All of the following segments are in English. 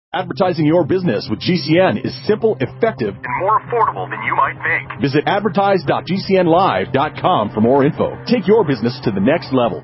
Advertising your business with GCN is simple, effective, and more affordable than you might think. Visit advertise.gcnlive.com for more info. Take your business to the next level.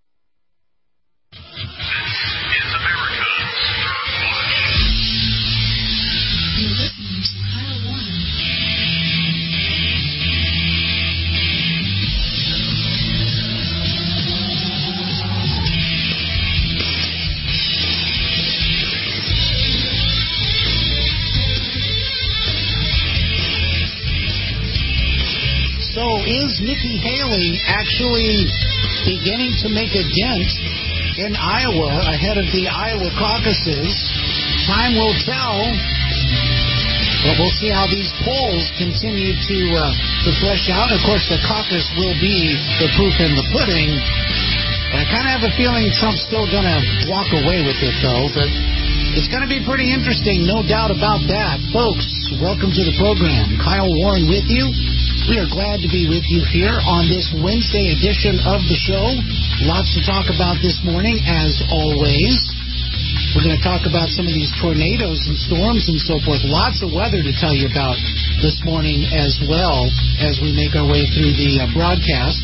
So is Nikki Haley actually beginning to make a dent in Iowa ahead of the Iowa caucuses? Time will tell, but we'll see how these polls continue to flesh out. Of course, the caucus will be the proof in the pudding. I kind of have a feeling Trump's still going to walk away with it, though, but it's going to be pretty interesting, no doubt about that. Folks, welcome to the program. Kyle Warren with you. We are glad to be with you here on this Wednesday edition of the show. Lots to talk about this morning, as always. We're going to talk about some of these tornadoes and storms and so forth. Lots of weather to tell you about this morning as well as we make our way through the broadcast.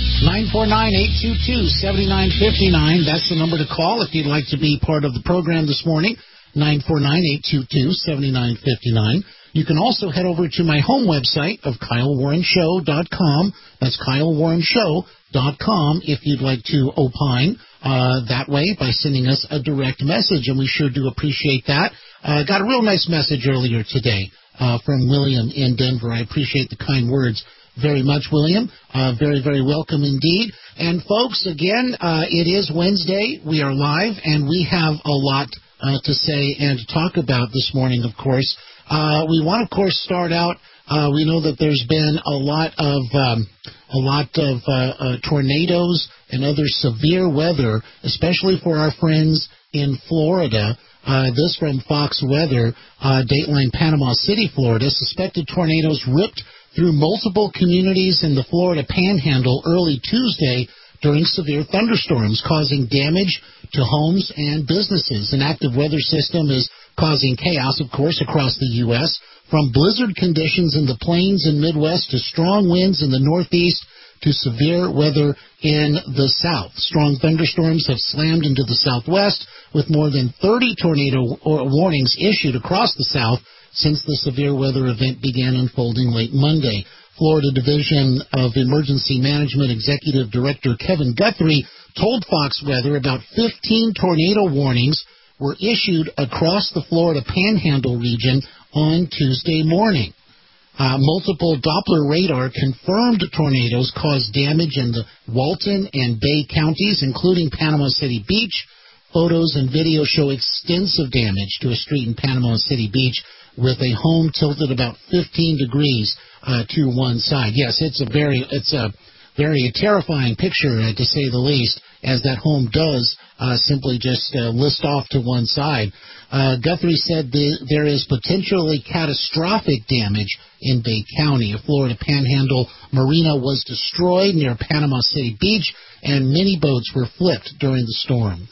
949-822-7959. That's the number to call if you'd like to be part of the program this morning. 949-822-7959. You can also head over to my home website of KyleWarrenShow.com. That's KyleWarrenShow.com if you'd like to opine that way by sending us a direct message, and we sure do appreciate that. Got a real nice message earlier today from William in Denver. I appreciate the kind words very much, William. Very, very welcome indeed. And, folks, again, it is Wednesday. We are live, and we have a lot to say and to talk about this morning, of course. We want, of course, start out. We know that there's been a lot of tornadoes and other severe weather, especially for our friends in Florida. This from Fox Weather, Dateline, Panama City, Florida. Suspected tornadoes ripped through multiple communities in the Florida Panhandle early Tuesday during severe thunderstorms, causing damage to homes and businesses. An active weather system is causing chaos, of course, across the U.S., from blizzard conditions in the plains and Midwest to strong winds in the Northeast to severe weather in the South. Strong thunderstorms have slammed into the Southwest, with more than 30 tornado warnings issued across the South since the severe weather event began unfolding late Monday. Florida Division of Emergency Management Executive Director Kevin Guthrie told Fox Weather about 15 tornado warnings were issued across the Florida Panhandle region on Tuesday morning. Multiple Doppler radar confirmed tornadoes caused damage in the Walton and Bay counties, including Panama City Beach. Photos and video show extensive damage to a street in Panama City Beach, with a home tilted about 15 degrees to one side. Yes, it's a very terrifying picture, to say the least, as that home does simply just list off to one side. Guthrie said there is potentially catastrophic damage in Bay County. A Florida Panhandle marina was destroyed near Panama City Beach, and many boats were flipped during the storm.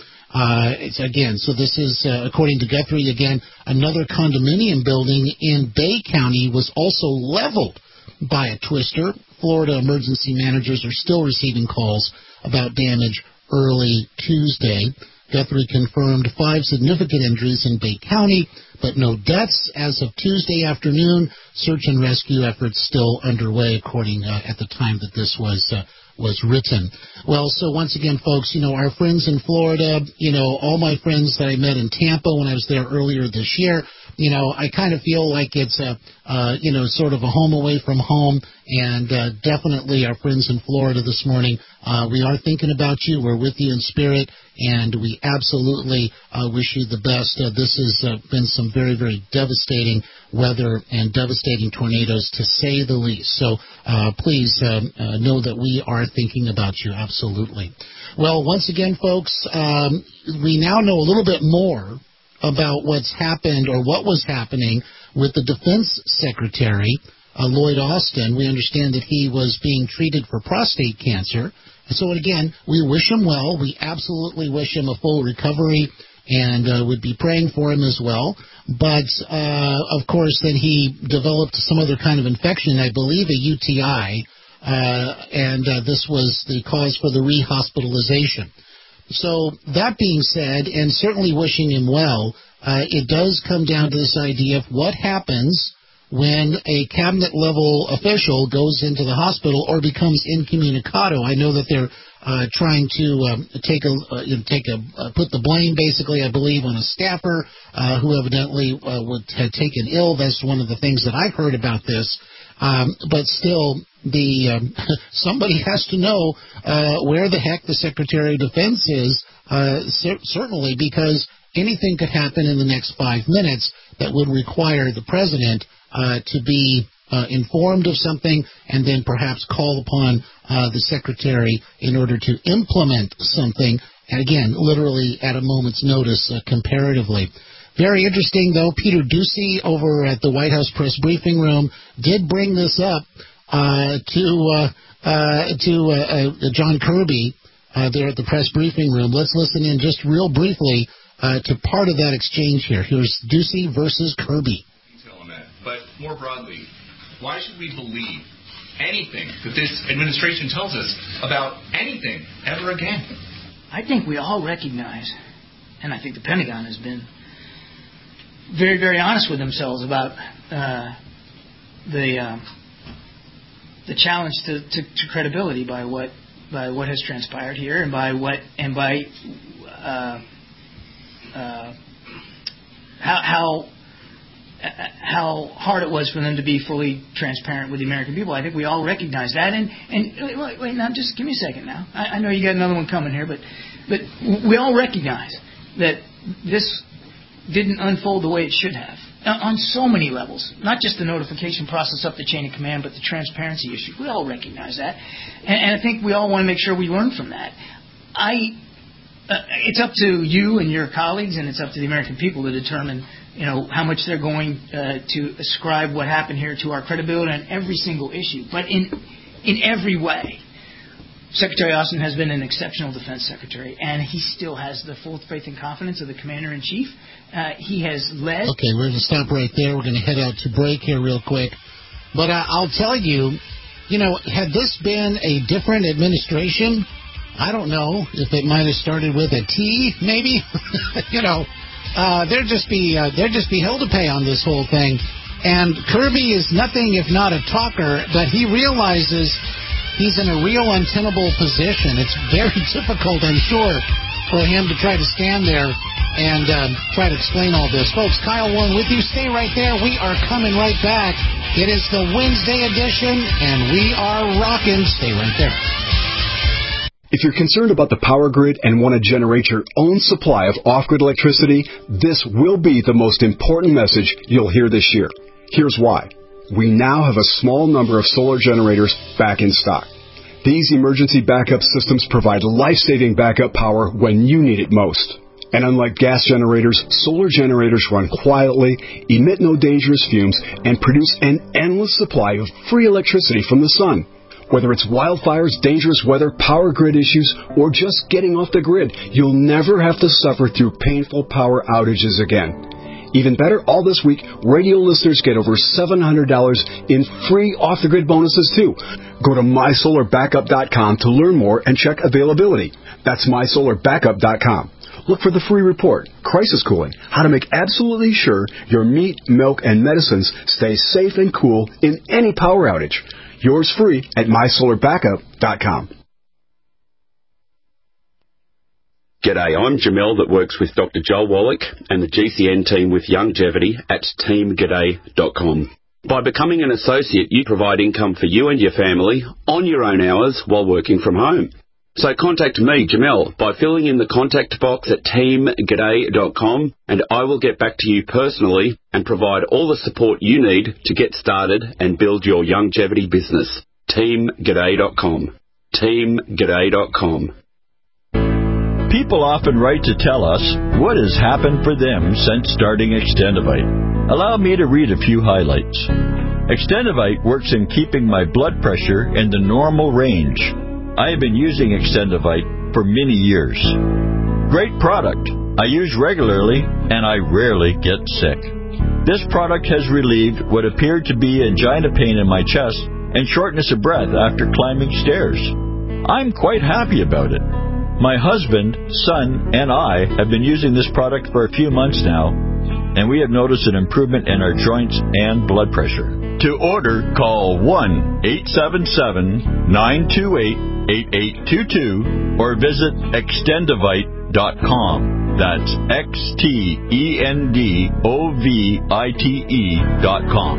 So this is, according to Guthrie, again, another condominium building in Bay County was also leveled by a twister. Florida emergency managers are still receiving calls about damage early Tuesday. Guthrie confirmed 5 significant injuries in Bay County, but no deaths as of Tuesday afternoon. Search and rescue efforts still underway, according at the time that this was written. Well, so once again, folks, our friends in Florida, all my friends that I met in Tampa when I was there earlier this year, I kind of feel like it's sort of a home away from home, and definitely our friends in Florida this morning, we are thinking about you. We're with you in spirit, and we absolutely wish you the best. This has been some very, very devastating weather and devastating tornadoes, to say the least. So please know that we are thinking about you, absolutely. Well, once again, folks, we now know a little bit more about what's happened, or what was happening, with the Defense Secretary, Lloyd Austin. We understand that he was being treated for prostate cancer. And so, again, we wish him well. We absolutely wish him a full recovery. and would be praying for him as well. But, of course, then he developed some other kind of infection, I believe a UTI, and this was the cause for the rehospitalization. So that being said, and certainly wishing him well, it does come down to this idea of what happens when a cabinet-level official goes into the hospital or becomes incommunicado. I know that they're trying to put the blame, basically, I believe, on a staffer who evidently had taken ill. That's one of the things that I've heard about this. But still, somebody has to know where the heck the Secretary of Defense is, certainly, because anything could happen in the next 5 minutes that would require the President to be informed of something and then perhaps call upon the Secretary in order to implement something, and again, literally at a moment's notice comparatively. Very interesting, though. Peter Doocy over at the White House press briefing room did bring this up to John Kirby there at the press briefing room. Let's listen in just real briefly to part of that exchange here. Here's Doocy versus Kirby. But more broadly, why should we believe anything that this administration tells us about anything ever again? I think we all recognize, and I think the Pentagon has been very, very honest with themselves about the challenge to credibility by what has transpired here, and by how hard it was for them to be fully transparent with the American people. I think we all recognize that. And wait, now just give me a second now. I know you got another one coming here, but we all recognize that this didn't unfold the way it should have on so many levels. Not just the notification process up the chain of command, but the transparency issue. We all recognize that, and I think we all want to make sure we learn from that. It's up to you and your colleagues, and it's up to the American people to determine, how much they're going to ascribe what happened here to our credibility on every single issue. But in every way, Secretary Austin has been an exceptional defense secretary, and he still has the full faith and confidence of the commander-in-chief. He has led... Okay, we're going to stop right there. We're going to head out to break here real quick. But I'll tell you, had this been a different administration, I don't know if it might have started with a T, maybe. There'd just be hell to pay on this whole thing. And Kirby is nothing if not a talker, but he realizes he's in a real untenable position. It's very difficult, I'm sure, for him to try to stand there and try to explain all this. Folks, Kyle Warren with you. Stay right there. We are coming right back. It is the Wednesday edition, and we are rocking. Stay right there. If you're concerned about the power grid and want to generate your own supply of off-grid electricity, this will be the most important message you'll hear this year. Here's why. We now have a small number of solar generators back in stock. These emergency backup systems provide life-saving backup power when you need it most. And unlike gas generators, solar generators run quietly, emit no dangerous fumes, and produce an endless supply of free electricity from the sun. Whether it's wildfires, dangerous weather, power grid issues, or just getting off the grid, you'll never have to suffer through painful power outages again. Even better, all this week, radio listeners get over $700 in free off-the-grid bonuses, too. Go to mysolarbackup.com to learn more and check availability. That's mysolarbackup.com. Look for the free report, Crisis Cooling, how to make absolutely sure your meat, milk, and medicines stay safe and cool in any power outage. Yours free at mysolarbackup.com. G'day, I'm Jamel that works with Dr. Joel Wallach and the GCN team with Longevity at teamg'day.com. By becoming an associate, you provide income for you and your family on your own hours while working from home. So contact me, Jamel, by filling in the contact box at teamg'day.com, and I will get back to you personally and provide all the support you need to get started and build your longevity business. teamg'day.com. teamg'day.com. People often write to tell us what has happened for them since starting Extendivite. Allow me to read a few highlights. Extendivite works in keeping my blood pressure in the normal range. I have been using Extendivite for many years. Great product. I use regularly, and I rarely get sick. This product has relieved what appeared to be angina pain in my chest and shortness of breath after climbing stairs. I'm quite happy about it. My husband, son, and I have been using this product for a few months now, and we have noticed an improvement in our joints and blood pressure. To order, call 1-877-928-8822 or visit Extendovite.com. That's Extendovite.com.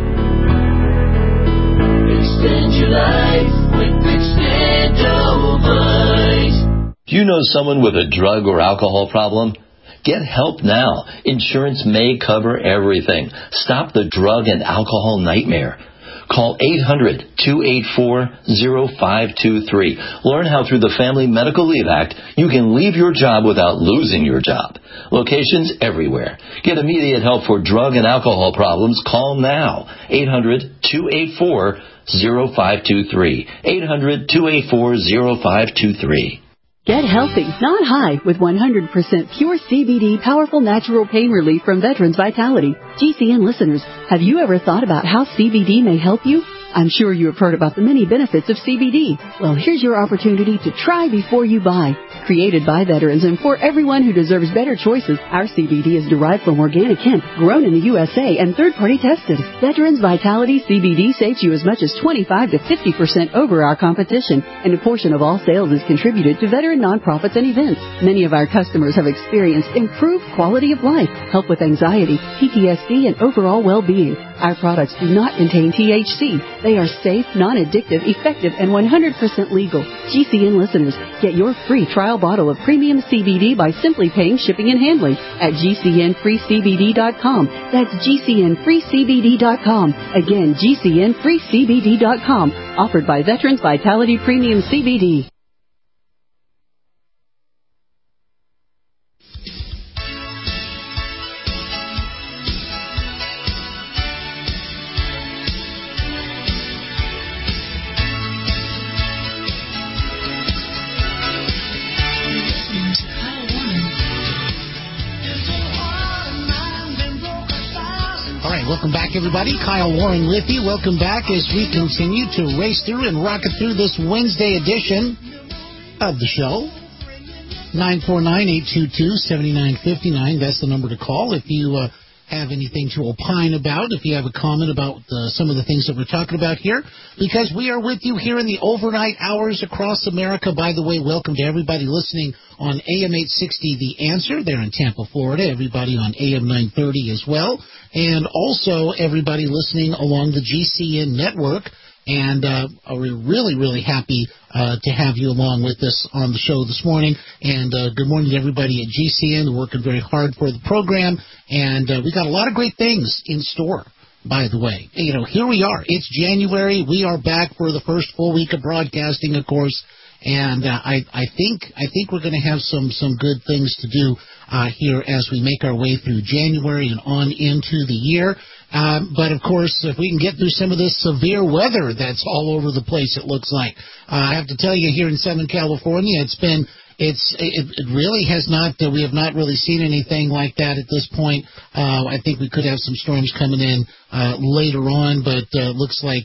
Extend your life with Extendovite. Do you know someone with a drug or alcohol problem? Get help now. Insurance may cover everything. Stop the drug and alcohol nightmare. Call 800-284-0523. Learn how through the Family Medical Leave Act, you can leave your job without losing your job. Locations everywhere. Get immediate help for drug and alcohol problems. Call now. 800-284-0523. 800-284-0523. Get healthy, not high, with 100% pure CBD powerful natural pain relief from Veterans Vitality. GCN listeners, have you ever thought about how CBD may help you? I'm sure you have heard about the many benefits of CBD. Well, here's your opportunity to try before you buy. Created by veterans and for everyone who deserves better choices, our CBD is derived from organic hemp, grown in the USA, and third-party tested. Veterans Vitality CBD saves you as much as 25 to 50% over our competition, and a portion of all sales is contributed to veteran nonprofits and events. Many of our customers have experienced improved quality of life, help with anxiety, PTSD, and overall well-being. Our products do not contain THC. They are safe, non-addictive, effective, and 100% legal. GCN listeners, get your free trial bottle of premium CBD by simply paying shipping and handling at GCNFreeCBD.com. That's GCNFreeCBD.com. Again, GCNFreeCBD.com. Offered by Veterans Vitality Premium CBD. Welcome back, everybody. Kyle Warren with you. Welcome back as we continue to race through and rocket through this Wednesday edition of the show. 949-822-7959. That's the number to call if you have anything to opine about, if you have a comment about some of the things that we're talking about here, because we are with you here in the overnight hours across America. By the way, welcome to everybody listening on AM 860 The Answer there in Tampa, Florida, everybody on AM 930 as well, and also everybody listening along the GCN network. And we're really, really happy to have you along with us on the show this morning. And good morning to everybody at GCN. They're working very hard for the program. And we got a lot of great things in store, by the way. You know, here we are. It's January. We are back for the first full week of broadcasting, of course. And I think we're going to have some good things to do here as we make our way through January and on into the year. But, of course, if we can get through some of this severe weather that's all over the place, it looks like. I have to tell you, here in Southern California, it really has not, we have not really seen anything like that at this point. I think we could have some storms coming in later on, but looks like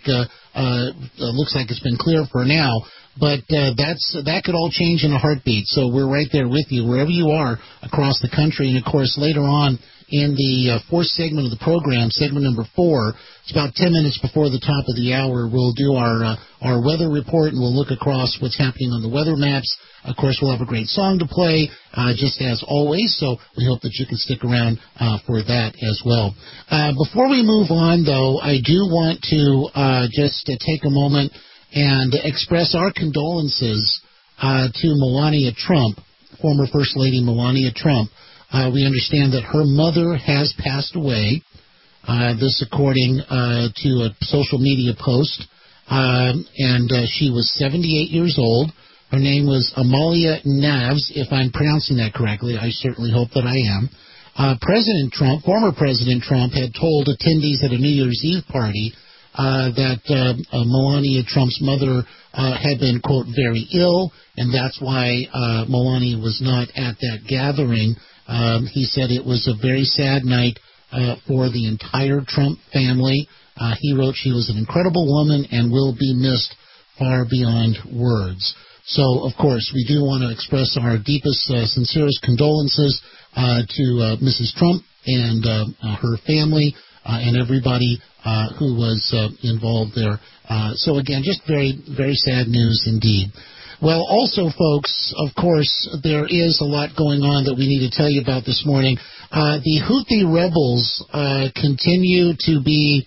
it's been clear for now. But that could all change in a heartbeat. So we're right there with you wherever you are across the country. And, of course, later on in the fourth segment of the program, segment number 4, it's about 10 minutes before the top of the hour, we'll do our weather report, and we'll look across what's happening on the weather maps. Of course, we'll have a great song to play, just as always, so we hope that you can stick around for that as well. Before we move on, though, I do want to just take a moment and express our condolences to Melania Trump, former First Lady Melania Trump. We understand that her mother has passed away, this according to a social media post, and she was 78 years old. Her name was Amalia Navs, if I'm pronouncing that correctly. I certainly hope that I am. President Trump, former President Trump, had told attendees at a New Year's Eve party that Melania Trump's mother had been, quote, very ill, and that's why Melania was not at that gathering. He said it was a very sad night for the entire Trump family. He wrote she was an incredible woman and will be missed far beyond words. So, of course, we do want to express our deepest, sincerest condolences to Mrs. Trump and her family and everybody who was involved there. So, again, just very, very sad news indeed. Well, also, folks, of course, there is a lot going on that we need to tell you about this morning. The Houthi rebels continue to be,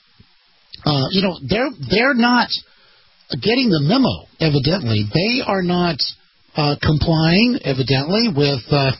they're not getting the memo, evidently. They are not complying, evidently, with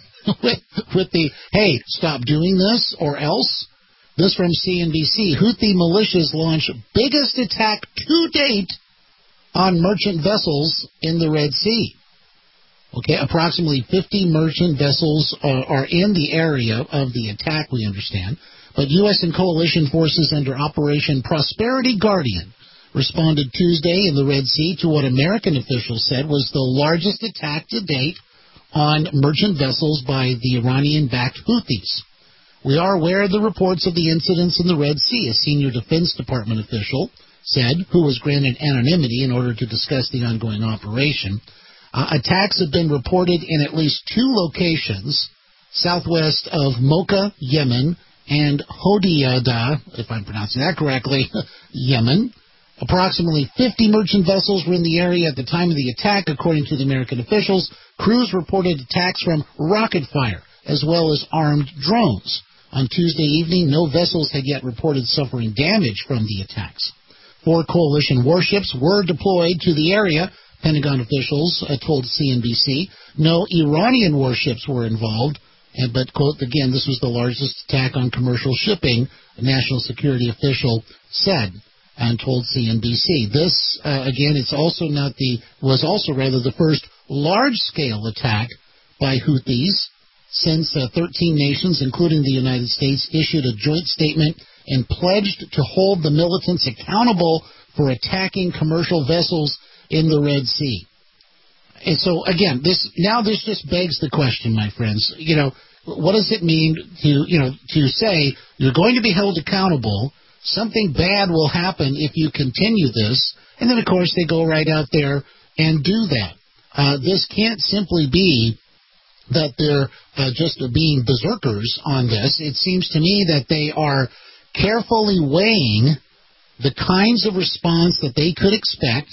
the, hey, stop doing this or else. This from CNBC. Houthi militias launch biggest attack to date on merchant vessels in the Red Sea. Okay, approximately 50 merchant vessels are in the area of the attack, we understand. But U.S. and coalition forces under Operation Prosperity Guardian responded Tuesday in the Red Sea to what American officials said was the largest attack to date on merchant vessels by the Iranian-backed Houthis. We are aware of the reports of the incidents in the Red Sea, a senior Defense Department official said, who was granted anonymity in order to discuss the ongoing operation. Attacks have been reported in at least 2 locations, southwest of Mocha, Yemen, and Hodeidah, if I'm pronouncing that correctly, Yemen. Approximately 50 merchant vessels were in the area at the time of the attack, according to the American officials. Crews reported attacks from rocket fire, as well as armed drones. On Tuesday evening, no vessels had yet reported suffering damage from the attacks. 4 coalition warships were deployed to the area, Pentagon officials told CNBC. No Iranian warships were involved, but, quote, again, this was the largest attack on commercial shipping, a national security official said and told CNBC. This, again, was also the first large-scale attack by Houthis since 13 nations, including the United States, issued a joint statement and pledged to hold the militants accountable for attacking commercial vessels in the Red Sea. And so, again, this just begs the question, my friends. What does it mean to say you're going to be held accountable? Something bad will happen if you continue this. And then, of course, they go right out there and do that. This can't simply be that they're just being berserkers on this. It seems to me that they are carefully weighing the kinds of response that they could expect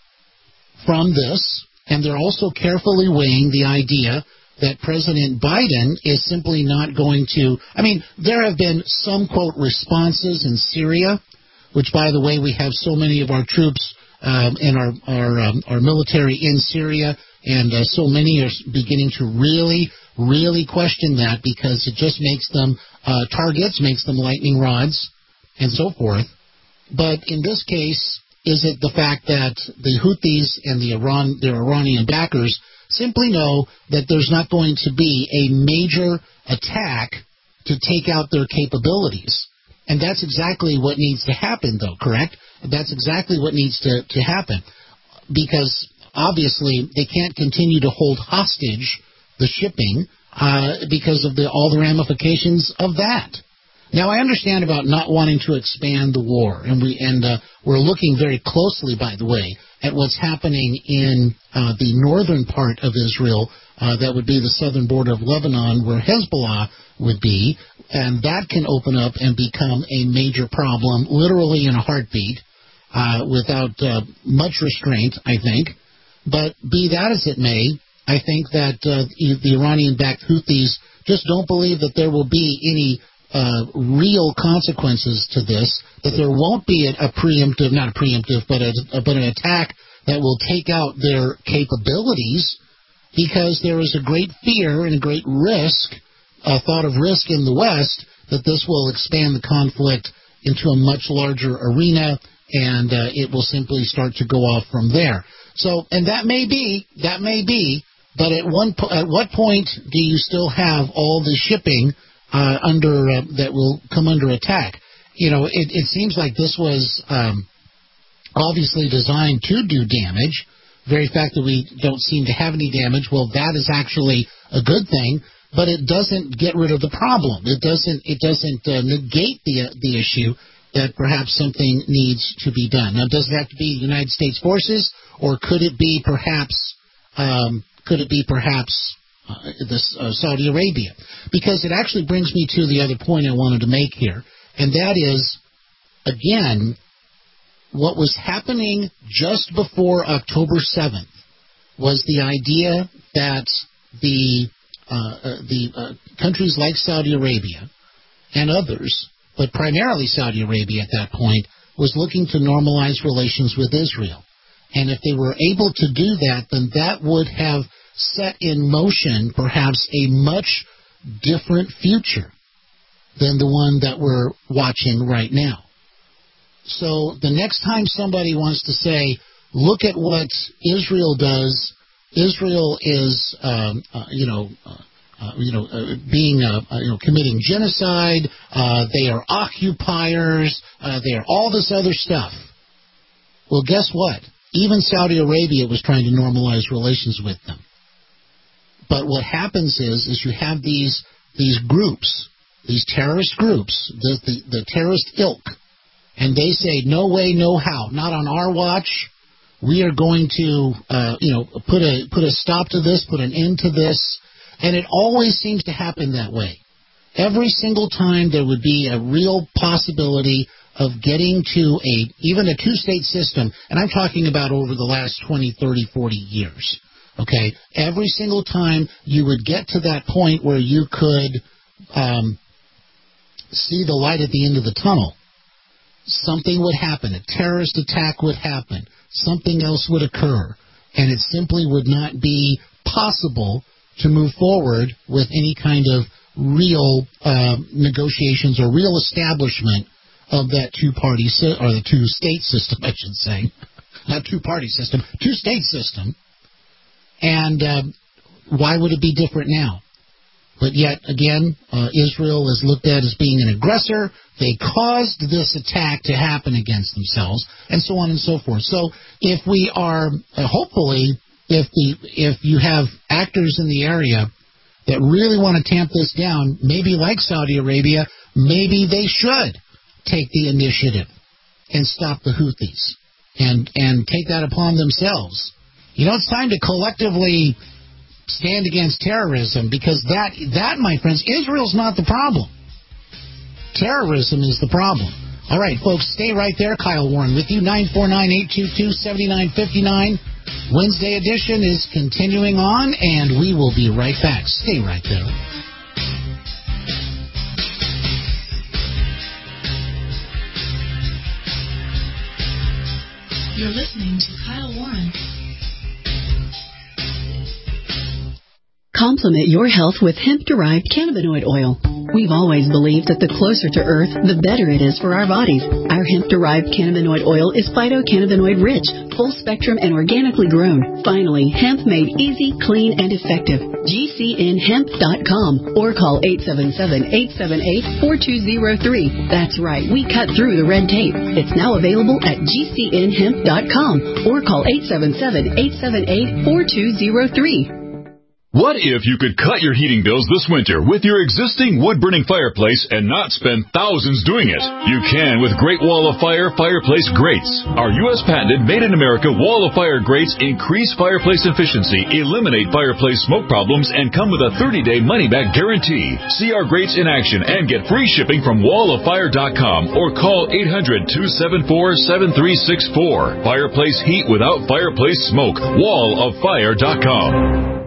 from this, and they're also carefully weighing the idea that President Biden is simply not going to... there have been some, quote, responses in Syria, which, by the way, we have so many of our troops and our military in Syria, and so many are beginning to really, really question that because it just makes them targets, makes them lightning rods, and so forth. But in this case, is it the fact that the Houthis and their Iranian backers simply know that there's not going to be a major attack to take out their capabilities? And that's exactly what needs to happen, though, correct? That's exactly what needs to happen. Because, obviously, they can't continue to hold hostage the shipping because of all the ramifications of that. Now, I understand about not wanting to expand the war, and we're looking very closely, by the way, at what's happening in the northern part of Israel, that would be the southern border of Lebanon, where Hezbollah would be, and that can open up and become a major problem, literally in a heartbeat, without much restraint, I think. But be that as it may, I think that the Iranian-backed Houthis just don't believe that there will be any real consequences to this, that there won't be an attack that will take out their capabilities, because there is a great fear and a great risk, a thought of risk in the West, that this will expand the conflict into a much larger arena, and it will simply start to go off from there. So, and that may be, but at what point do you still have all the shipping that will come under attack? It seems like this was obviously designed to do damage. The very fact that we don't seem to have any damage, well, that is actually a good thing. but it doesn't get rid of the problem. It doesn't negate the issue that perhaps something needs to be done. Now, does it have to be United States forces, or could it be perhaps Saudi Arabia? Because it actually brings me to the other point I wanted to make here, and that is, again, what was happening just before October 7th was the idea that the countries like Saudi Arabia and others, but primarily Saudi Arabia at that point, was looking to normalize relations with Israel. And if they were able to do that, then that would have set in motion perhaps a much different future than the one that we're watching right now. So the next time somebody wants to say, look at what Israel does, Israel is, committing genocide, they are occupiers, they are all this other stuff. Well, guess what? Even Saudi Arabia was trying to normalize relations with them. But what happens is you have these groups, these terrorist groups, the terrorist ilk, and they say, no way, no how, not on our watch. We are going to, put a stop to this, put an end to this. And it always seems to happen that way. Every single time there would be a real possibility of getting to even a two-state system, and I'm talking about over the last 20, 30, 40 years. Okay? Every single time you would get to that point where you could see the light at the end of the tunnel, something would happen. A terrorist attack would happen. Something else would occur. And it simply would not be possible to move forward with any kind of real negotiations or real establishment of that two-party or the two-state system, I should say. Not two-party system, two-state system. And why would it be different now? But yet, again, Israel is looked at as being an aggressor. They caused this attack to happen against themselves, and so on and so forth. So if we are, hopefully, if you have actors in the area that really want to tamp this down, maybe like Saudi Arabia, maybe they should take the initiative and stop the Houthis and take that upon themselves. It's time to collectively stand against terrorism, because that, my friends, Israel's not the problem. Terrorism is the problem. All right, folks, stay right there. Kyle Warren with you, 949-822-7959. Wednesday edition is continuing on, and we will be right back. Stay right there. You're listening to Kyle Warren. Complement your health with hemp-derived cannabinoid oil. We've always believed that the closer to Earth, the better it is for our bodies. Our hemp-derived cannabinoid oil is phytocannabinoid-rich, full-spectrum, and organically grown. Finally, hemp made easy, clean, and effective. GCNhemp.com or call 877-878-4203. That's right, we cut through the red tape. It's now available at GCNhemp.com or call 877-878-4203. What if you could cut your heating bills this winter with your existing wood-burning fireplace and not spend thousands doing it? You can with Great Wall of Fire fireplace grates. Our U.S. patented made-in-America Wall of Fire grates increase fireplace efficiency, eliminate fireplace smoke problems, and come with a 30-day money-back guarantee. See our grates in action and get free shipping from walloffire.com or call 800-274-7364. Fireplace heat without fireplace smoke. walloffire.com.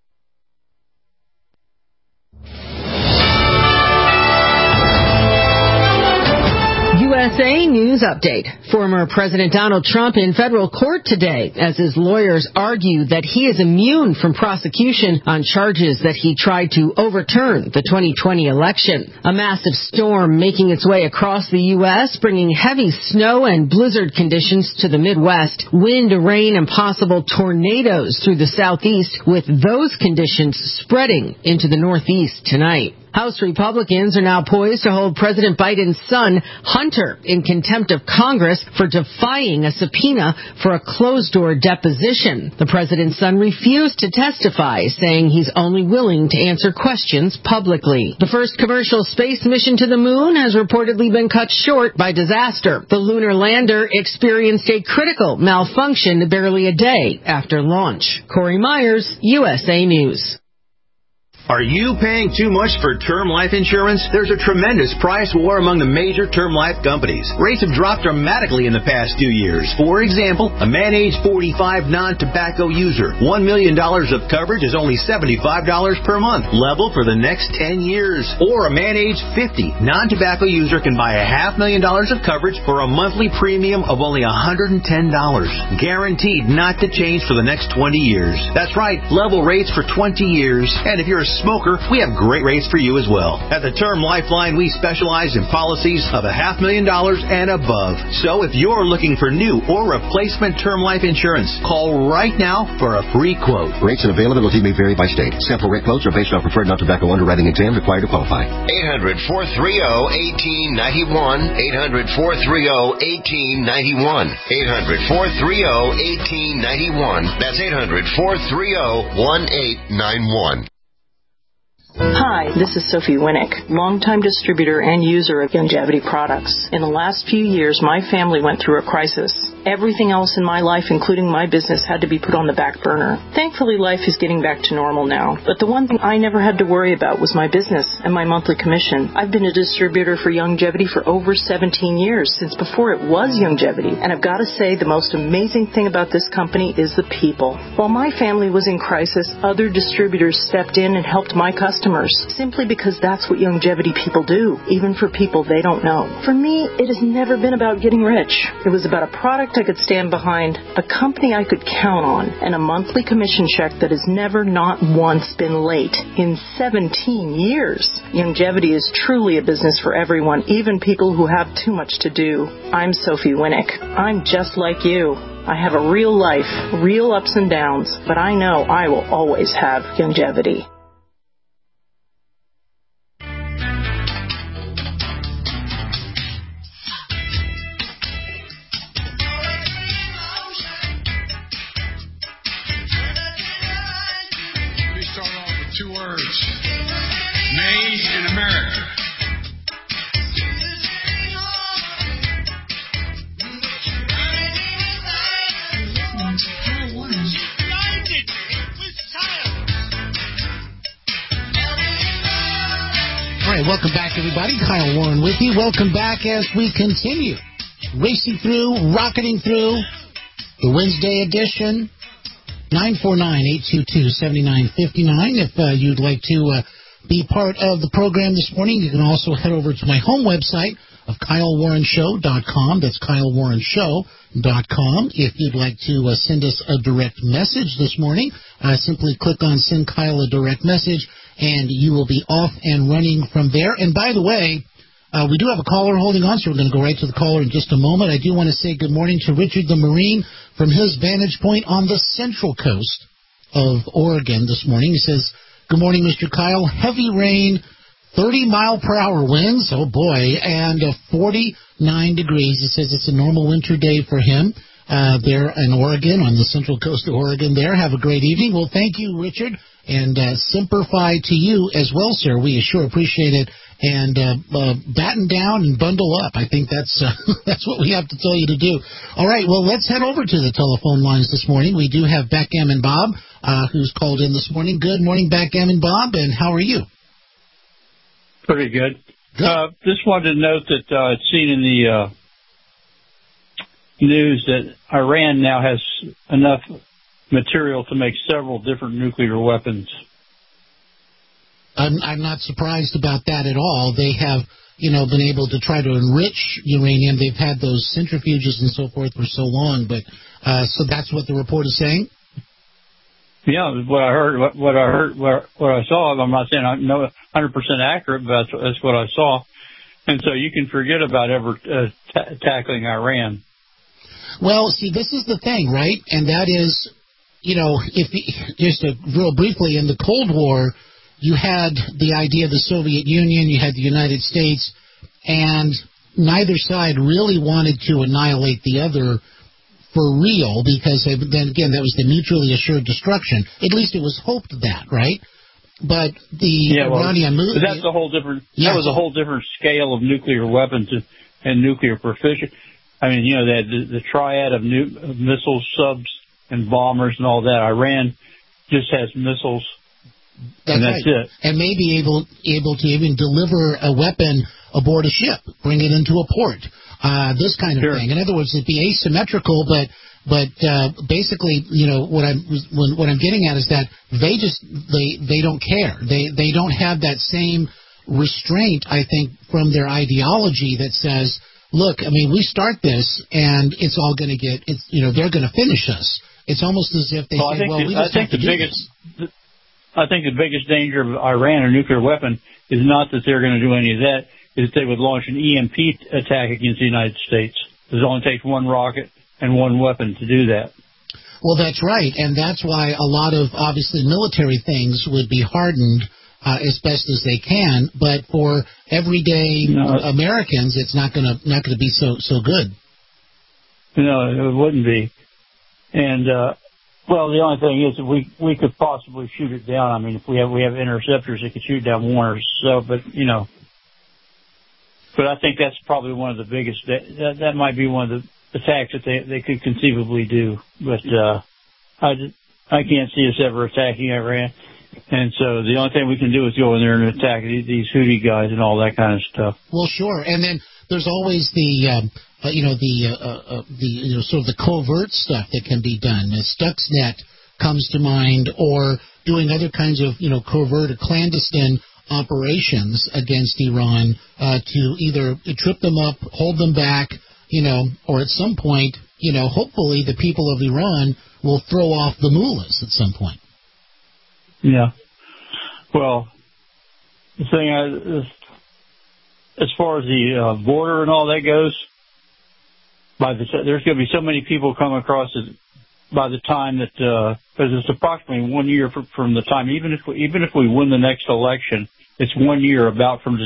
USA News Update. Former President Donald Trump in federal court today as his lawyers argue that he is immune from prosecution on charges that he tried to overturn the 2020 election. A massive storm making its way across the U.S., bringing heavy snow and blizzard conditions to the Midwest, wind, rain, and possible tornadoes through the Southeast, with those conditions spreading into the Northeast tonight. House Republicans are now poised to hold President Biden's son, Hunter, in contempt of Congress for defying a subpoena for a closed-door deposition. The president's son refused to testify, saying he's only willing to answer questions publicly. The first commercial space mission to the moon has reportedly been cut short by disaster. The lunar lander experienced a critical malfunction barely a day after launch. Corey Myers, USA News. Are you paying too much for term life insurance? There's a tremendous price war among the major term life companies. Rates have dropped dramatically in the past 2 years. For example, a man age 45 non-tobacco user, $1 million of coverage is only $75 per month, level for the next 10 years. Or a man age 50 non-tobacco user can buy $500,000 of coverage for a monthly premium of only $110, guaranteed not to change for the next 20 years. That's right, level rates for 20 years. And if you're a smoker, we have great rates for you as well. At the Term Lifeline, we specialize in policies of $500,000 and above. So if you're looking for new or replacement term life insurance, call right now for a free quote. Rates and availability may vary by state. Sample rate quotes are based on preferred non-tobacco underwriting exam required to qualify. 800-430-1891. 800-430-1891. 800-430-1891. That's 800-430-1891. Hi, this is Sophie Winnick, longtime distributor and user of Youngevity products. In the last few years, my family went through a crisis. Everything else in my life, including my business, had to be put on the back burner. Thankfully, life is getting back to normal now. But the one thing I never had to worry about was my business and my monthly commission. I've been a distributor for Youngevity for over 17 years, since before it was Youngevity. And I've got to say, the most amazing thing about this company is the people. While my family was in crisis, other distributors stepped in and helped my customers, simply because that's what Youngevity people do, even for people they don't know. For me, it has never been about getting rich. It was about a product I could stand behind, a company I could count on, and a monthly commission check that has never not once been late in 17 years. Youngevity is truly a business for everyone, even people who have too much to do. I'm Sophie Winnick. I'm just like you. I have a real life, real ups and downs, but I know I will always have Youngevity. Welcome back, everybody. Kyle Warren with you. Welcome back as we continue racing through, rocketing through the Wednesday edition. 949-822-7959. If you'd like to be part of the program this morning, you can also head over to my home website of KyleWarrenShow.com. That's KyleWarrenShow.com. If you'd like to send us a direct message this morning, simply click on Send Kyle a Direct Message, and you will be off and running from there. And by the way, we do have a caller holding on, so we're going to go right to the caller in just a moment. I do want to say good morning to Richard the Marine from his vantage point on the central coast of Oregon this morning. He says, good morning, Mr. Kyle. Heavy rain, 30-mile-per-hour winds, oh boy, and 49 degrees. He says it's a normal winter day for him there in Oregon, on the central coast of Oregon there. Have a great evening. Well, thank you, Richard. And Semper Fi to you as well, sir. We sure appreciate it. And batten down and bundle up. I think that's what we have to tell you to do. All right, well, let's head over to the telephone lines this morning. We do have Backgammon Bob, who's called in this morning. Good morning, Backgammon Bob, and how are you? Pretty good. Just wanted to note that I'd seen in the news that Iran now has enough material to make several different nuclear weapons. I'm not surprised about that at all. They have, been able to try to enrich uranium. They've had those centrifuges and so forth for so long, but so that's what the report is saying? Yeah, what I saw. I'm not saying I know 100% accurate, but that's what I saw. And so you can forget about ever tackling Iran. Well, see, this is the thing, right? And that is, if just real briefly, in the Cold War, you had the idea of the Soviet Union, you had the United States, and neither side really wanted to annihilate the other for real, because then again, that was the mutually assured destruction. At least it was hoped that, right? But the Iranian movement... That's a whole different... That was a whole different scale of nuclear weapons and nuclear proficiency. I mean, you know, the triad of missiles, subs, and bombers and all that. Iran just has missiles, and that's it. And may be able to even deliver a weapon aboard a ship, bring it into a port, this kind of thing. In other words, it'd be asymmetrical, but basically, you know, what I'm getting at is that they don't care. They don't have that same restraint, I think, from their ideology that says, look, I mean, we start this and it's all going to they're going to finish us. It's almost as if they say, we just have to do this. I think the biggest danger of Iran or nuclear weapon is not that they're going to do any of that, is that they would launch an EMP attack against the United States. It only takes one rocket and one weapon to do that. Well, that's right, and that's why a lot of, obviously, military things would be hardened as best as they can, but for everyday Americans, it's not going to be so good. No, it wouldn't be. And well, the only thing is that we could possibly shoot it down. I mean, if we have interceptors that could shoot down one or so, but you know. But I think that's probably one of the biggest. That might be one of the attacks that they could conceivably do. But I can't see us ever attacking Iran. And so the only thing we can do is go in there and attack these Houthi guys and all that kind of stuff. Well, sure. And then there's always the sort of the covert stuff that can be done. Stuxnet comes to mind, or doing other kinds of covert or clandestine operations against Iran to either trip them up, hold them back, or at some point, hopefully the people of Iran will throw off the mullahs at some point. Yeah. Well, the thing as far as the border and all that goes, there's going to be so many people come across it by the time that because it's approximately 1 year from the time, even if we win the next election, it's 1 year about from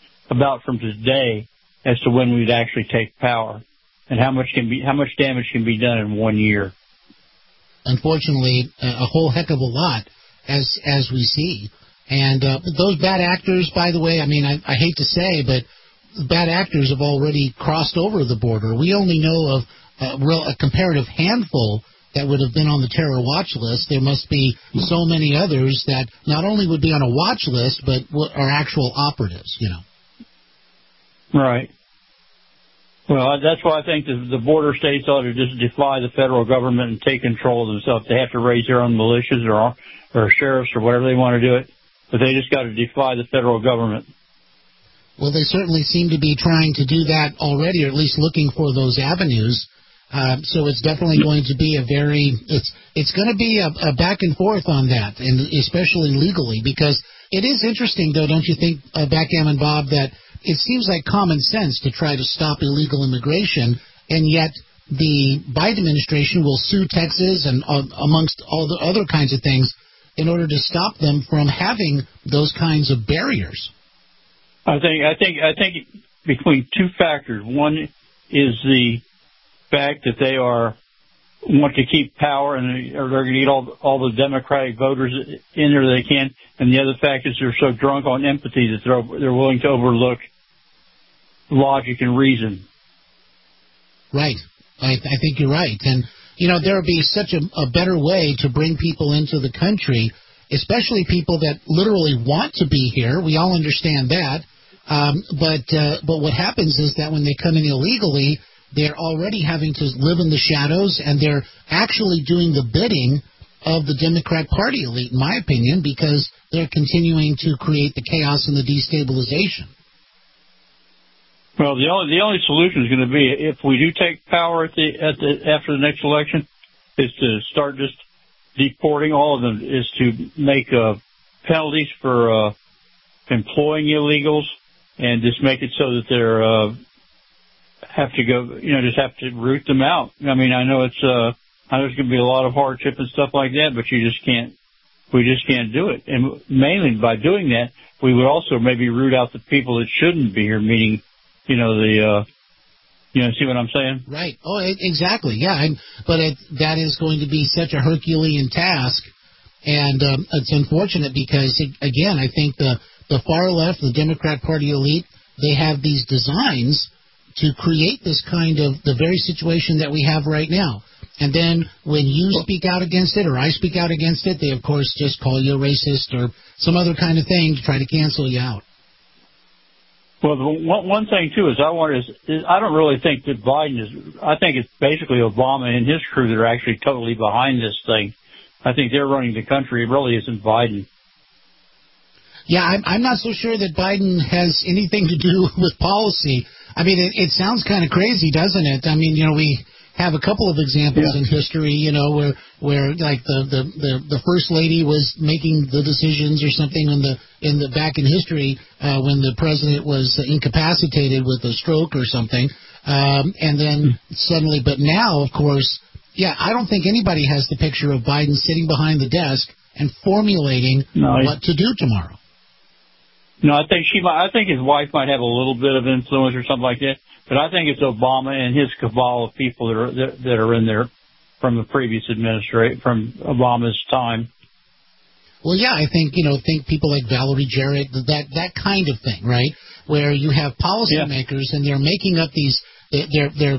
today as to when we'd actually take power, and how much damage can be done in 1 year. Unfortunately, a whole heck of a lot, as we see. And those bad actors, by the way, I mean, I hate to say, but bad actors have already crossed over the border. We only know of a comparative handful that would have been on the terror watch list. There must be so many others that not only would be on a watch list, but are actual operatives, Right. Well, that's why I think the border states ought to just defy the federal government and take control of themselves. They have to raise their own militias or sheriffs or whatever they want to do it, but they just got to defy the federal government. Well, they certainly seem to be trying to do that already, or at least looking for those avenues. So it's definitely going to be it's going to be a back and forth on that, and especially legally, because it is interesting, though, don't you think, Backgammon Bob, that it seems like common sense to try to stop illegal immigration, and yet the Biden administration will sue Texas and amongst all the other kinds of things in order to stop them from having those kinds of barriers. I think between two factors. One is the fact that they want to keep power, and they're going to get all the Democratic voters in there they can. And the other fact is they're so drunk on empathy that they're willing to overlook logic and reason. Right. I think you're right. And, there would be such a better way to bring people into the country, especially people that literally want to be here. We all understand that. But what happens is that when they come in illegally, they're already having to live in the shadows, and they're actually doing the bidding of the Democrat Party elite, in my opinion, because they're continuing to create the chaos and the destabilization. Well, the only solution is going to be, if we do take power after the next election, is to start just deporting all of them, is to make penalties for employing illegals, and just make it so that they're have to go, just have to root them out. I mean, I know there's going to be a lot of hardship and stuff like that, but you just can't We just can't do it. And mainly by doing that, we would also maybe root out the people that shouldn't be here, meaning, see what I'm saying? Right. Oh, exactly. Yeah. That is going to be such a Herculean task. And it's unfortunate because, again, I think the far left, the Democrat Party elite, they have these designs to create this kind of the very situation that we have right now. And then when you speak out against it or I speak out against it, they, of course, just call you a racist or some other kind of thing to try to cancel you out. Well, one thing, too, is I don't really think that Biden is – I think it's basically Obama and his crew that are actually totally behind this thing. I think they're running the country. It really isn't Biden. Yeah, I'm not so sure that Biden has anything to do with policy. I mean, it sounds kind of crazy, doesn't it? I mean, we have a couple of examples in history, where like the first lady was making the decisions or something in the back in history when the president was incapacitated with a stroke or something, and then suddenly. But now, of course, I don't think anybody has the picture of Biden sitting behind the desk and formulating what to do tomorrow. No, I think his wife might have a little bit of influence or something like that, but I think it's Obama and his cabal of people that are in there from the previous administration, from Obama's time. Well, yeah, I think think people like Valerie Jarrett, that kind of thing, right? Where you have policymakers and they're making up these, they're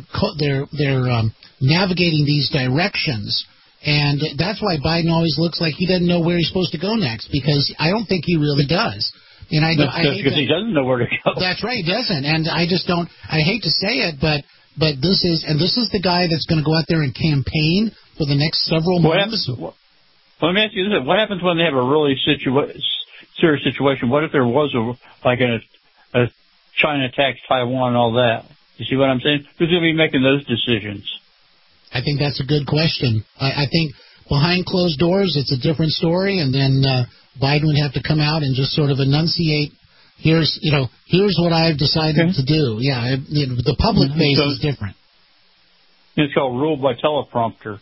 navigating these directions. And that's why Biden always looks like he doesn't know where he's supposed to go next, because I don't think he really does. And that's because he doesn't know where to go. That's right, he doesn't. And I just don't. I hate to say it, but this is the guy that's going to go out there and campaign for the next several months. Let me ask you this: what happens when they have a really serious situation? What if there was a China attacks Taiwan and all that? You see what I'm saying? Who's going to be making those decisions? I think that's a good question. I think behind closed doors, it's a different story, and then Biden would have to come out and just sort of enunciate, here's what I've decided to do. Yeah, the public face is different. It's called rule by teleprompter.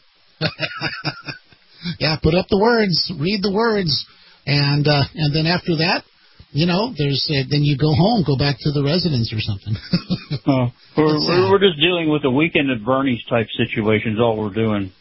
Yeah, put up the words, read the words, and then after that, then you go home, go back to the residence or something. We're just dealing with the weekend at Bernie's type situations. All we're doing.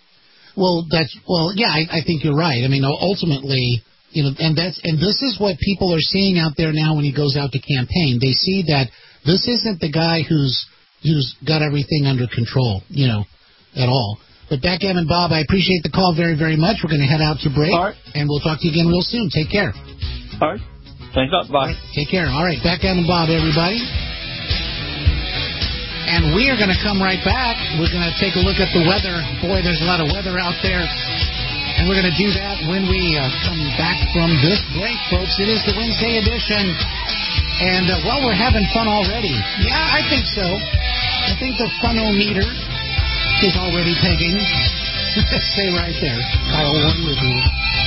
I think you're right. I mean, ultimately, and this is what people are seeing out there now when he goes out to campaign. They see that this isn't the guy who's got everything under control, at all. But Backgammon Bob, I appreciate the call very, very much. We're going to head out to break, and we'll talk to you again real soon. Take care. All right. Thanks a lot. Bye. Right, take care. All right, Backgammon Bob, everybody. And we are going to come right back. We're going to take a look at the weather. Boy, there's a lot of weather out there. And we're going to do that when we come back from this break, folks. It is the Wednesday edition. And, we're having fun already. Yeah, I think so. I think the funometer is already pegging. Stay right there. Kyle Warren with you.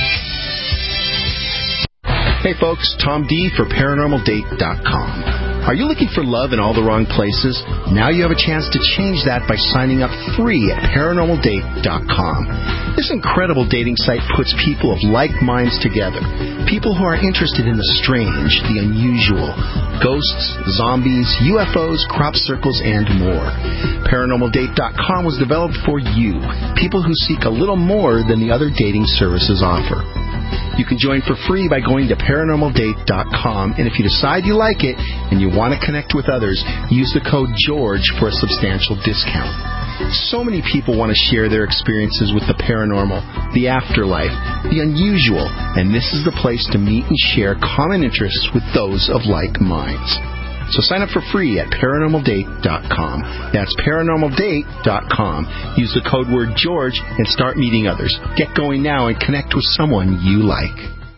Hey folks, Tom D for ParanormalDate.com. Are you looking for love in all the wrong places? Now you have a chance to change that by signing up free at ParanormalDate.com. This incredible dating site puts people of like minds together. People who are interested in the strange, the unusual. Ghosts, zombies, UFOs, crop circles, and more. ParanormalDate.com was developed for you, people who seek a little more than the other dating services offer. You can join for free by going to ParanormalDate.com, and if you decide you like it and you want to connect with others, use the code GEORGE for a substantial discount. So many people want to share their experiences with the paranormal, the afterlife, the unusual, and this is the place to meet and share common interests with those of like minds. So sign up for free at ParanormalDate.com. That's ParanormalDate.com. Use the code word George and start meeting others. Get going now and connect with someone you like.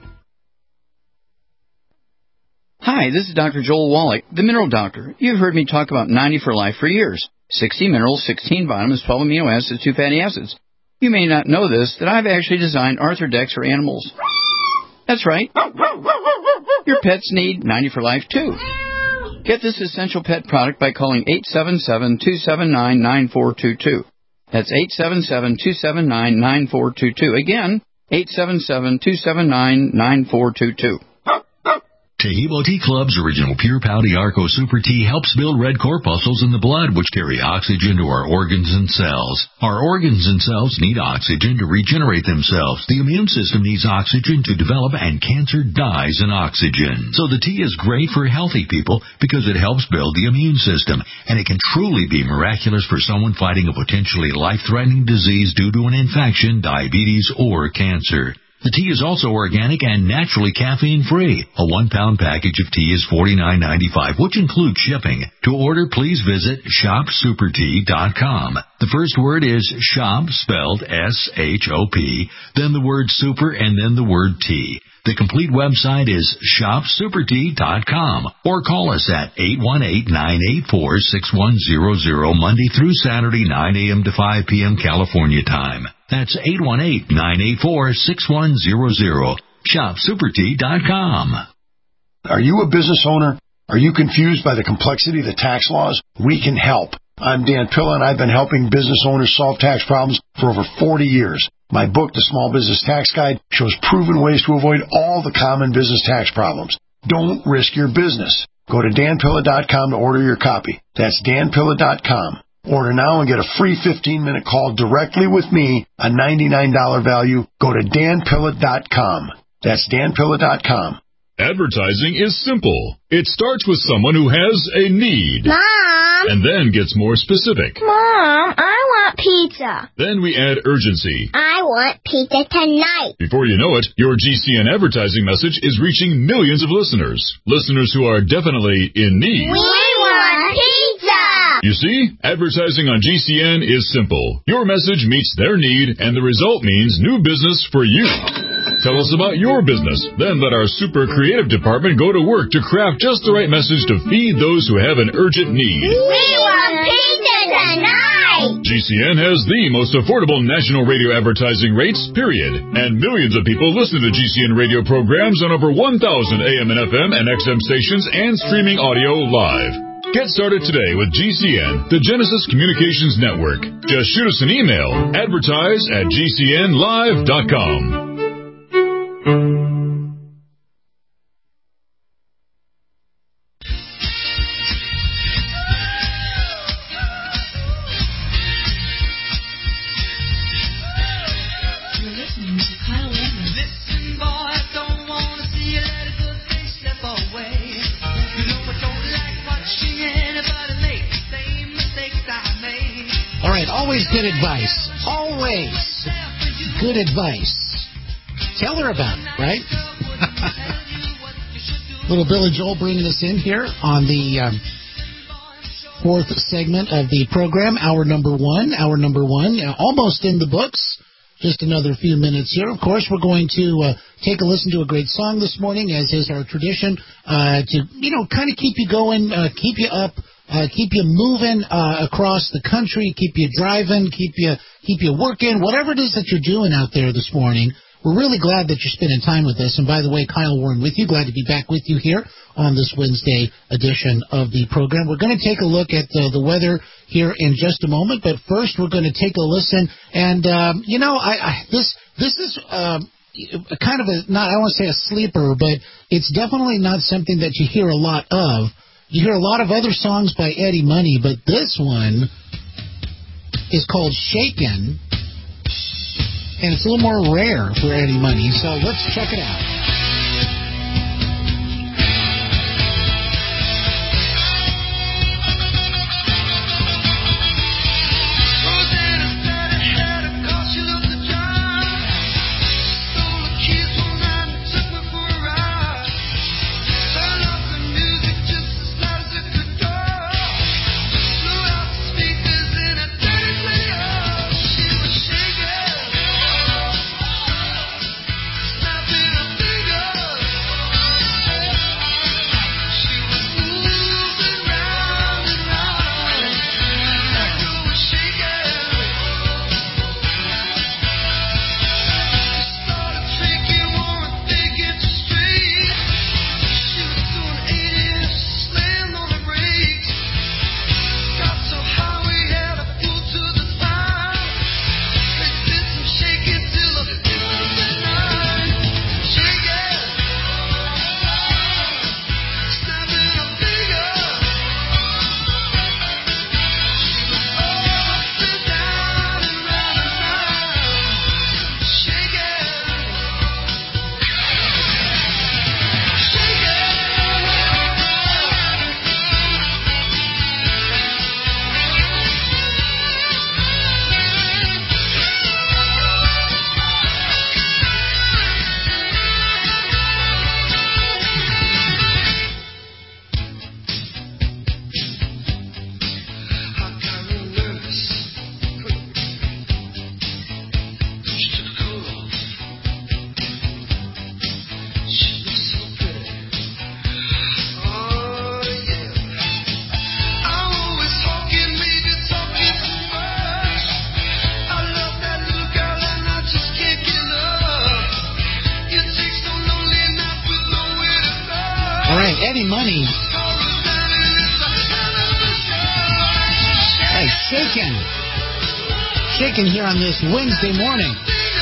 Hi, this is Dr. Joel Wallach, the Mineral Doctor. You've heard me talk about 90 for Life for years. 60 minerals, 16 vitamins, 12 amino acids, 2 fatty acids. You may not know this, that I've actually designed Arthrodex for animals. That's right. Your pets need 90 for Life, too. Get this essential pet product by calling 877-279-9422. That's 877-279-9422. Again, 877-279-9422. Tehebo Tea Club's original Pure Pouty Arco Super Tea helps build red corpuscles in the blood, which carry oxygen to our organs and cells. Our organs and cells need oxygen to regenerate themselves. The immune system needs oxygen to develop, and cancer dies in oxygen. So the tea is great for healthy people because it helps build the immune system, and it can truly be miraculous for someone fighting a potentially life-threatening disease due to an infection, diabetes, or cancer. The tea is also organic and naturally caffeine-free. A 1-pound package of tea is $49.95, which includes shipping. To order, please visit shopsupertea.com. The first word is shop, spelled S-H-O-P, then the word super, and then the word tea. The complete website is shopsupertea.com, or call us at 818-984-6100, Monday through Saturday, 9 a.m. to 5 p.m. California time. That's 818-984-6100. ShopSuperTea.com. Are you a business owner? Are you confused by the complexity of the tax laws? We can help. I'm Dan Pilla, and I've been helping business owners solve tax problems for over 40 years. My book, The Small Business Tax Guide, shows proven ways to avoid all the common business tax problems. Don't risk your business. Go to danpilla.com to order your copy. That's danpilla.com. Order now and get a free 15-minute call directly with me, a $99 value. Go to danpilla.com. That's danpilla.com. Advertising is simple. It starts with someone who has a need. Mom! And then gets more specific. Mom, I want pizza. Then we add urgency. I want pizza tonight. Before you know it, your GCN advertising message is reaching millions of listeners. Listeners who are definitely in need. We want pizza! You see, advertising on GCN is simple. Your message meets their need, and the result means new business for you. Tell us about your business. Then let our super creative department go to work to craft just the right message to feed those who have an urgent need. We want pizza tonight! GCN has the most affordable national radio advertising rates, period. And millions of people listen to GCN radio programs on over 1,000 AM and FM and XM stations and streaming audio live. Get started today with GCN, the Genesis Communications Network. Just shoot us an email, advertise@gcnlive.com. Always good advice. Always good advice. Tell her about it, right? Little Billy Joel bringing us in here on the fourth segment of the program, hour number one. Almost in the books. Just another few minutes here. Of course, we're going to take a listen to a great song this morning, as is our tradition, to, kind of keep you going, keep you up, keep you moving across the country, keep you driving, keep you working, whatever it is that you're doing out there this morning. We're really glad that you're spending time with us. And by the way, Kyle Warren with you. Glad to be back with you here on this Wednesday edition of the program. We're going to take a look at the weather here in just a moment. But first, we're going to take a listen. And, this is kind of I don't want to say a sleeper, but it's definitely not something that you hear a lot of. You hear a lot of other songs by Eddie Money, but this one is called Shakin'. And it's a little more rare for Eddie Money, so let's check it out. Snapping a Danny. Hey, shaking here on this Wednesday morning.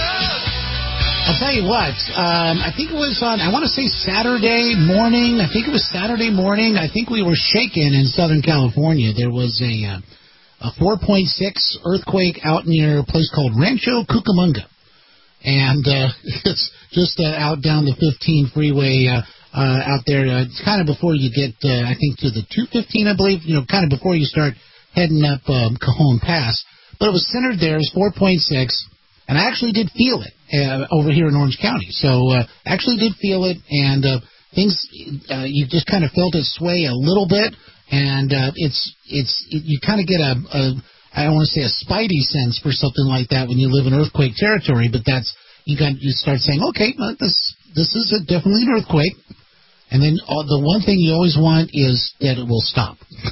I'll tell you what, I think it was on, I want to say Saturday morning. I think it was Saturday morning. I think we were shaken in Southern California. There was a 4.6 earthquake out near a place called Rancho Cucamonga. And it's just out down the 15 freeway out there. It's kind of before you get, I think, to the 215, I believe, kind of before you start heading up Cajon Pass. But it was centered there. It was 4.6. And I actually did feel it over here in Orange County. So actually did feel it, and things you just kind of felt it sway a little bit, and you kind of get a I don't want to say a spidey sense for something like that when you live in earthquake territory, but you start saying, okay, this is definitely an earthquake. And then the one thing you always want is that it will stop.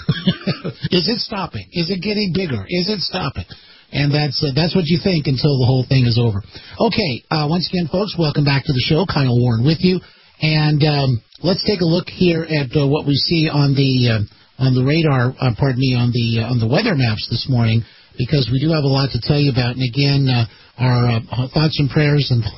Is it stopping? Is it getting bigger? Is it stopping? And that's what you think until the whole thing is over. Okay, once again, folks, welcome back to the show. Kyle Warren with you, and let's take a look here at what we see on the radar. On the weather maps this morning, because we do have a lot to tell you about. And again, our thoughts and prayers and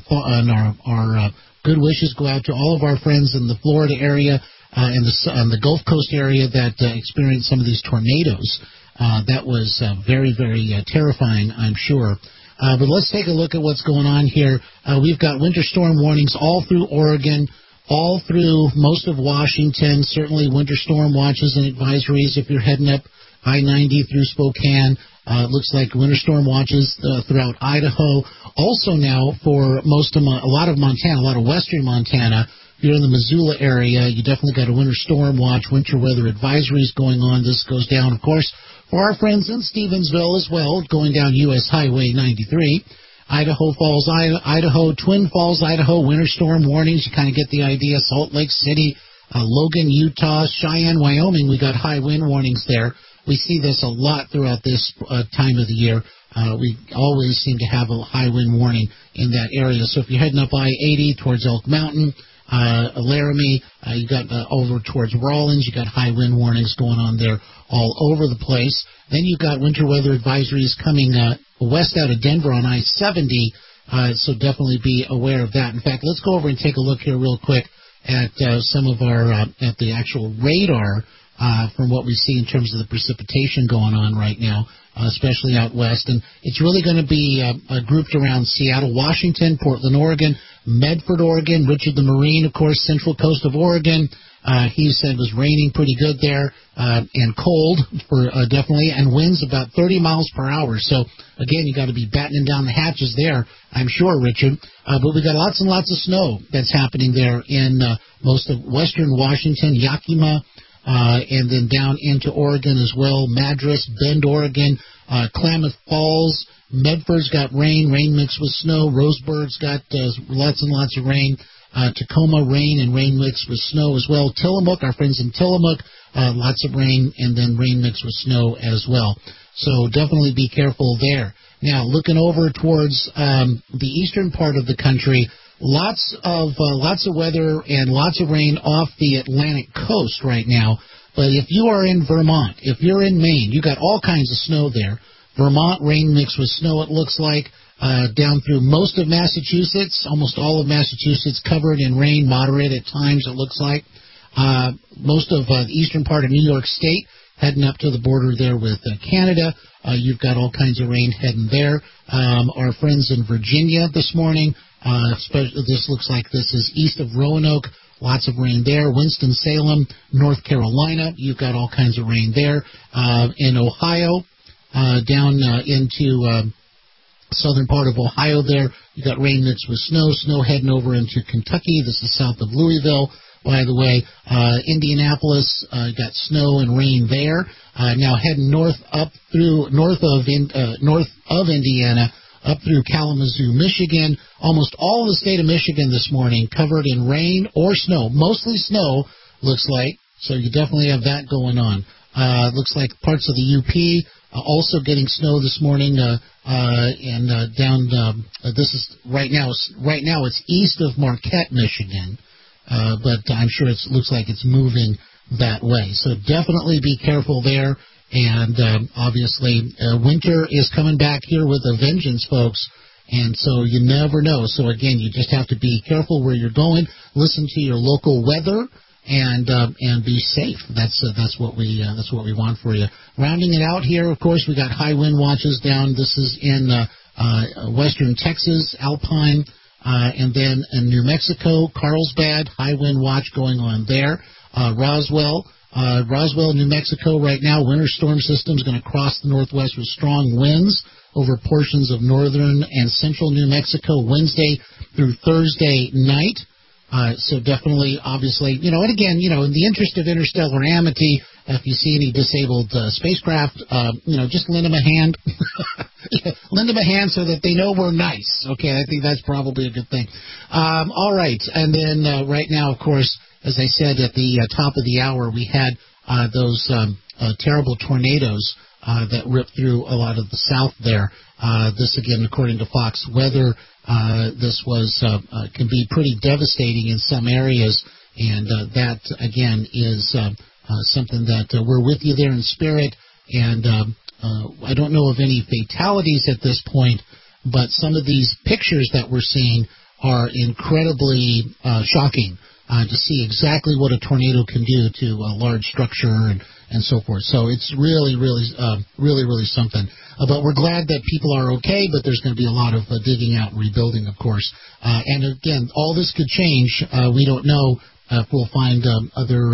our good wishes go out to all of our friends in the Florida area and the Gulf Coast area that experienced some of these tornadoes. That was very, very terrifying, I'm sure. But let's take a look at what's going on here. We've got winter storm warnings all through Oregon, all through most of Washington, certainly winter storm watches and advisories if you're heading up I-90 through Spokane. It looks like winter storm watches throughout Idaho. Also now for a lot of Montana, a lot of western Montana. If you're in the Missoula area, you definitely got a winter storm watch, winter weather advisories going on. This goes down, of course, for our friends in Stevensville as well, going down U.S. Highway 93. Idaho Falls, Idaho, Twin Falls, Idaho, winter storm warnings. You kind of get the idea. Salt Lake City, Logan, Utah, Cheyenne, Wyoming, we got high wind warnings there. We see this a lot throughout this time of the year. We always seem to have a high wind warning in that area. So if you're heading up I-80 towards Elk Mountain, Laramie, you got over towards Rawlins, you got high wind warnings going on there all over the place. Then you've got winter weather advisories coming west out of Denver on I-70, so definitely be aware of that. In fact, let's go over and take a look here real quick at some of our at the actual radar from what we see in terms of the precipitation going on right now, especially out west. And it's really going to be grouped around Seattle, Washington, Portland, Oregon, Medford, Oregon, Richard the Marine, of course, central coast of Oregon. He said it was raining pretty good there and cold for definitely, and winds about 30 miles per hour. So, again, you got to be battening down the hatches there, I'm sure, Richard. But we got lots and lots of snow that's happening there in most of western Washington, Yakima, and then down into Oregon as well, Madras, Bend, Oregon, Klamath Falls. Medford's got rain mixed with snow. Roseburg's got lots and lots of rain. Tacoma, rain and rain mixed with snow as well. Tillamook, our friends in Tillamook, lots of rain and then rain mixed with snow as well. So definitely be careful there. Now, looking over towards the eastern part of the country, lots of weather and lots of rain off the Atlantic coast right now. But if you are in Vermont, if you're in Maine, you got all kinds of snow there. Vermont, rain mixed with snow, it looks like, down through most of Massachusetts, almost all of Massachusetts covered in rain, moderate at times, it looks like. Most of the eastern part of New York State, heading up to the border there with Canada. You've got all kinds of rain heading there. Our friends in Virginia this morning, this looks like this is east of Roanoke. Lots of rain there. Winston-Salem, North Carolina, you've got all kinds of rain there. In Ohio, down into southern part of Ohio there, you got rain mixed with snow heading over into Kentucky. This is south of Louisville, by the way. Indianapolis, got snow and rain there. Now heading north of Indiana, up through Kalamazoo, Michigan. Almost all of the state of Michigan this morning covered in rain or snow. Mostly snow, looks like. So you definitely have that going on. Looks like parts of the UP also getting snow this morning, and down. This is right now. Right now, it's east of Marquette, Michigan, but I'm sure it looks like it's moving that way. So definitely be careful there. And obviously, winter is coming back here with a vengeance, folks. And so you never know. So again, you just have to be careful where you're going. Listen to your local weather and be safe. That's what we want for you. Rounding it out here, of course, we got high wind watches down. This is in western Texas, Alpine, and then in New Mexico, Carlsbad, high wind watch going on there. Roswell, New Mexico right now, winter storm system is going to cross the northwest with strong winds over portions of northern and central New Mexico Wednesday through Thursday night. So definitely, obviously, and again, in the interest of interstellar amity, if you see any disabled spacecraft, just lend them a hand. Lend them a hand so that they know we're nice. Okay, I think that's probably a good thing. All right, and then right now, of course, as I said at the top of the hour, we had those terrible tornadoes that ripped through a lot of the south there. This, again, according to Fox Weather, this can be pretty devastating in some areas, and that, again, is something that we're with you there in spirit. And I don't know of any fatalities at this point, but some of these pictures that we're seeing are incredibly shocking. To see exactly what a tornado can do to a large structure and so forth. So it's really something. But we're glad that people are okay, but there's going to be a lot of digging out and rebuilding, of course. And again, all this could change. We don't know if we'll find other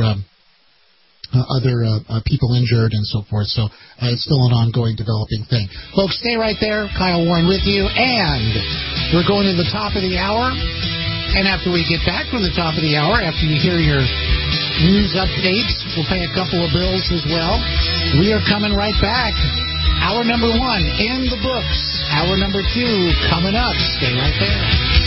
people injured and so forth. So it's still an ongoing developing thing. Folks, stay right there. Kyle Warren with you. And we're going to the top of the hour. And after we get back from the top of the hour, after you hear your news updates, we'll pay a couple of bills as well. We are coming right back. Hour number 1 in the books. Hour number 2 coming up. Stay right there.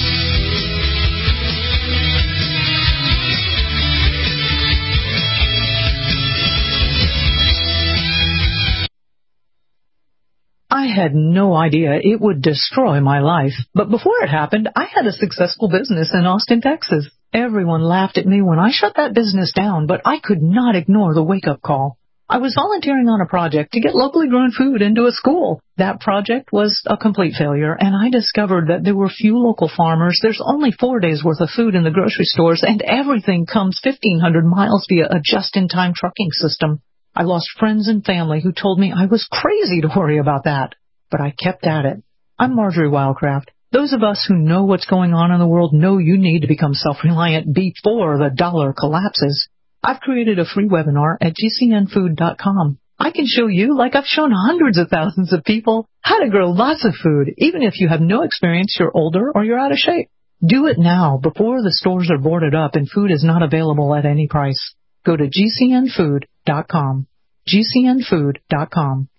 I had no idea it would destroy my life. But before it happened, I had a successful business in Austin, Texas. Everyone laughed at me when I shut that business down, but I could not ignore the wake-up call. I was volunteering on a project to get locally grown food into a school. That project was a complete failure, and I discovered that there were few local farmers. There's only 4 days' worth of food in the grocery stores, and everything comes 1,500 miles via a just-in-time trucking system. I lost friends and family who told me I was crazy to worry about that. But I kept at it. I'm Marjorie Wildcraft. Those of us who know what's going on in the world know you need to become self-reliant before the dollar collapses. I've created a free webinar at gcnfood.com. I can show you, like I've shown hundreds of thousands of people, how to grow lots of food, even if you have no experience, you're older, or you're out of shape. Do it now, before the stores are boarded up and food is not available at any price. Go to gcnfood.com. gcnfood.com.